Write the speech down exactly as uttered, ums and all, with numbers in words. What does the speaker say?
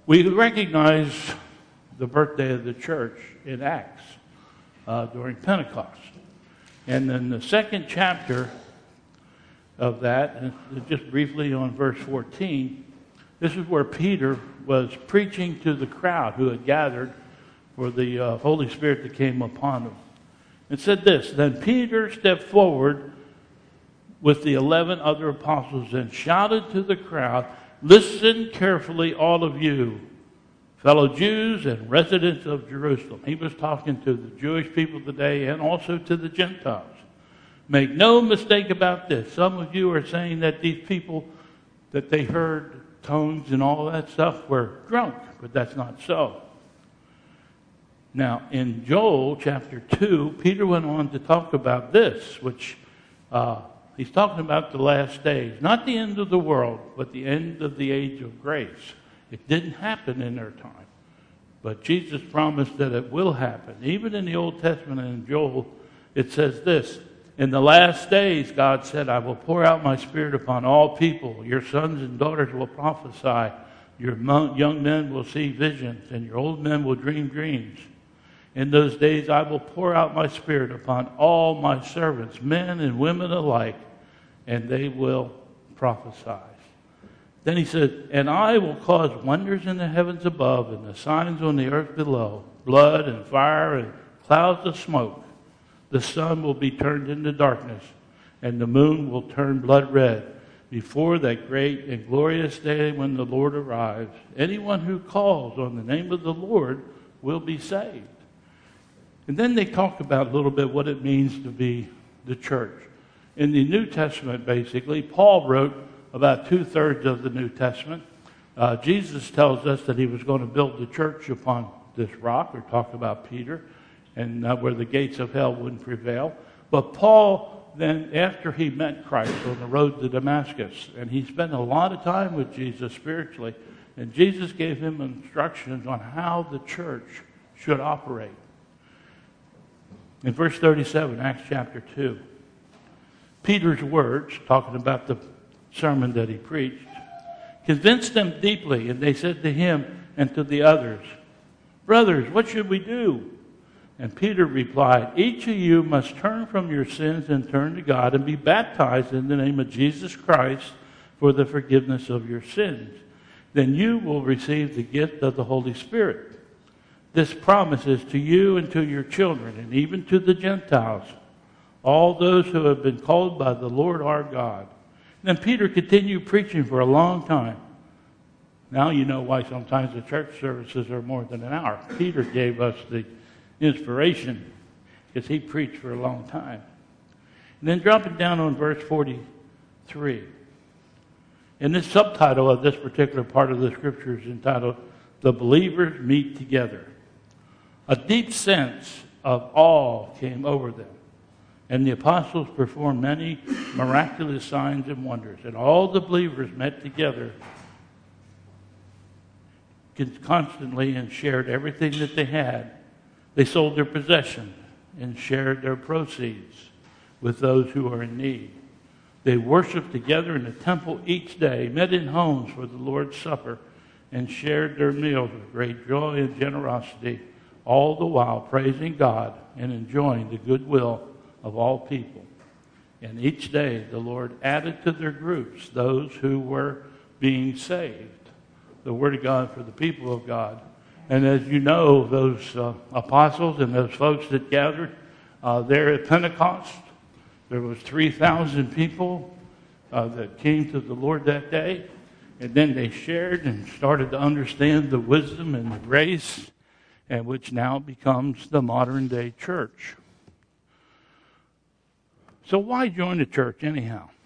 We recognize the birthday of the church in Acts uh, during Pentecost. And then the second chapter of that, and just briefly on verse fourteen, this is where Peter was preaching to the crowd who had gathered for the uh, Holy Spirit that came upon him. It said this, "Then Peter stepped forward with the eleven other apostles and shouted to the crowd, 'Listen carefully, all of you, fellow Jews and residents of Jerusalem.'" He was talking to the Jewish people today and also to the Gentiles. "Make no mistake about this. Some of you are saying that these people, that they heard tones and all that stuff, were drunk, but that's not so. Now, in Joel chapter two, Peter went on to talk about this, which uh, he's talking about the last days. Not the end of the world, but the end of the age of grace. It didn't happen in their time. But Jesus promised that it will happen. Even in the Old Testament and in Joel, it says this, "In the last days, God said, I will pour out my Spirit upon all people. Your sons and daughters will prophesy. Your young men will see visions, and your old men will dream dreams. In those days, I will pour out my Spirit upon all my servants, men and women alike, and they will prophesy." Then he said, "And I will cause wonders in the heavens above and the signs on the earth below, blood and fire and clouds of smoke. The sun will be turned into darkness, and the moon will turn blood red before that great and glorious day when the Lord arrives. Anyone who calls on the name of the Lord will be saved." And then they talk about a little bit what it means to be the church. In the New Testament, basically, Paul wrote about two-thirds of the New Testament. Uh, Jesus tells us that he was going to build the church upon this rock, or talk about Peter, and uh, where the gates of hell wouldn't prevail. But Paul, then, after he met Christ on the road to Damascus, and he spent a lot of time with Jesus spiritually, and Jesus gave him instructions on how the church should operate. In verse thirty-seven, Acts chapter two, Peter's words, talking about the sermon that he preached, convinced them deeply, and they said to him and to the others, "Brothers, what should we do?" And Peter replied, "Each of you must turn from your sins and turn to God and be baptized in the name of Jesus Christ for the forgiveness of your sins. Then you will receive the gift of the Holy Spirit. This promise is to you and to your children and even to the Gentiles, all those who have been called by the Lord our God." Then Peter continued preaching for a long time. Now you know why sometimes the church services are more than an hour. Peter gave us the inspiration because he preached for a long time. And then dropping down on verse forty-three. And this subtitle of this particular part of the scripture is entitled, "The Believers Meet Together." A deep sense of awe came over them, and the apostles performed many miraculous signs and wonders, and all the believers met together constantly and shared everything that they had. They sold their possessions and shared their proceeds with those who are in need. They worshiped together in the temple each day, met in homes for the Lord's Supper, and shared their meals with great joy and generosity, all the while praising God and enjoying the goodwill of all people. And each day the Lord added to their groups those who were being saved. The word of God for the people of God. And as you know, those uh, apostles and those folks that gathered uh, there at Pentecost, there was three thousand people uh, that came to the Lord that day. And then they shared and started to understand the wisdom and the grace, and which now becomes the modern day church. So why join the church anyhow?